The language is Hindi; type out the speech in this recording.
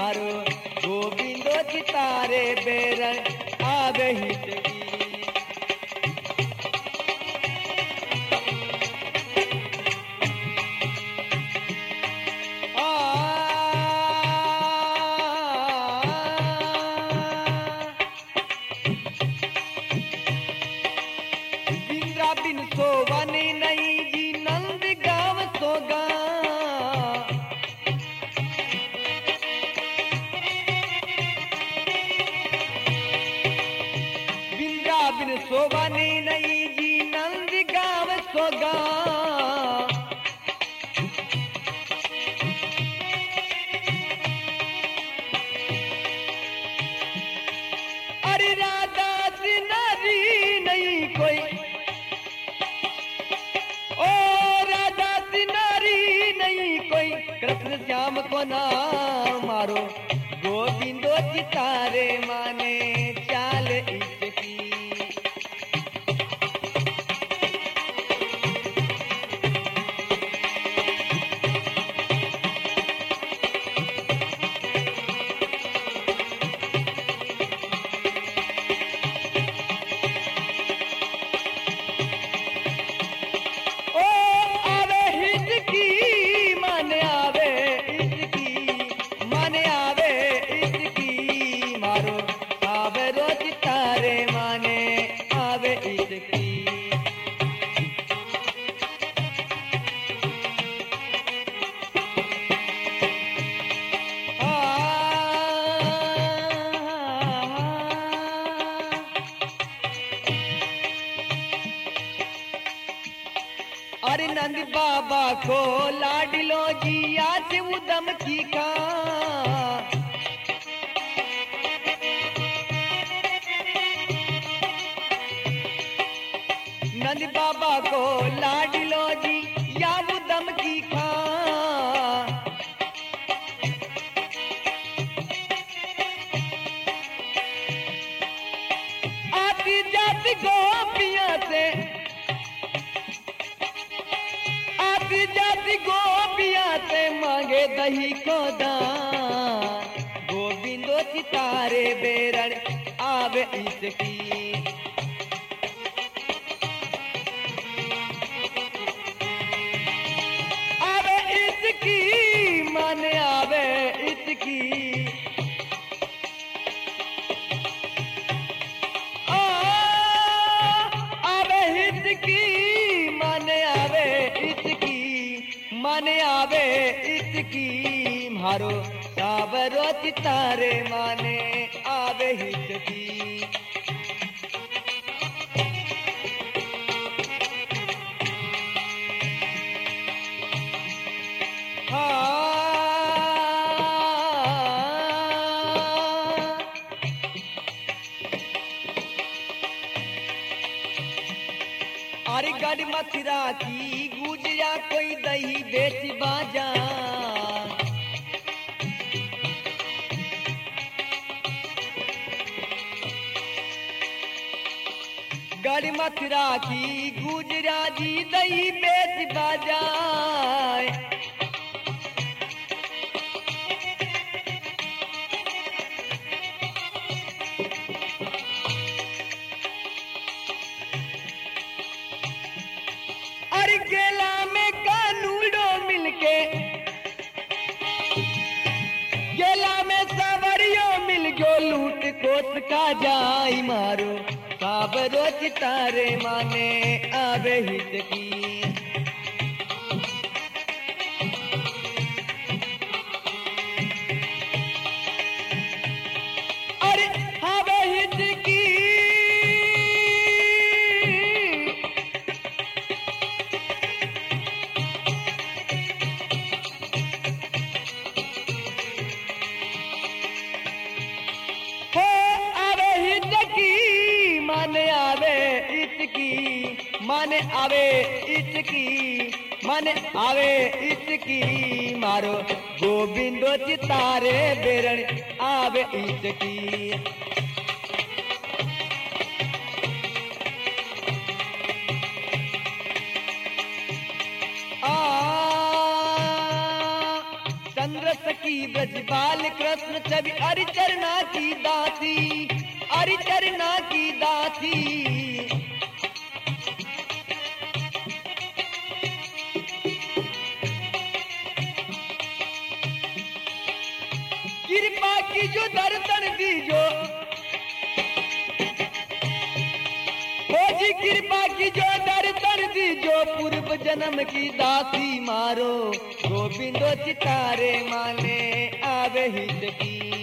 मारो गोविंदो चितारे बेरण आवे हित की। बिन सोवन नहीं जी नंद गाँव सोगा। बिन सोवन नहीं जी नंद गाँव सोगा। अरे राधा सिनारी नहीं कोई, कृष्ण श्याम को नाम मारो गोविंदो चितारे माने चाल इसकी। अरे नंद बाबा को लाडलो जी आज उदम की का। नंद बाबा को लाडलो जी या उदम की खा। आती जाती गोपियां से, जाति गोपिया से मांगे दही को दान। गोविंदो चितारे बेरण आवे इसकी। आवे इसकी माने आवे इसकी। आवे इसकी माने आवे इसकी। माने आवे इसकी मारो सावरो चितारे माने आवे हित की। अरे गढ़ मथुरा की गुजिया कोई दही बेच बाजा। गढ़ मथुरा की गुजरा जी दही बेच बाजा। अरे गेला में कानूडो मिलके, गेला में सवरियो मिल गयो लूट कोट का जाई मारो सावरो चितारे माने आवे हित की। अरे आवे हित की। माने आवे इसकी, माने आवे इसकी, माने आवे इसकी मारो गोविंदो चितारे बेरण आवे इसकी। चंद्र सखी की ब्रजपाल कृष्ण छवि अरिचरना की दासी, अरिचरना की दासी। कृपा की जो दर्शन दीजो, हो जी कृपा की जो दर्शन दीजो, पूर्व जन्म की दासी मारो, गोविंदो चितारे माने आवे हित की।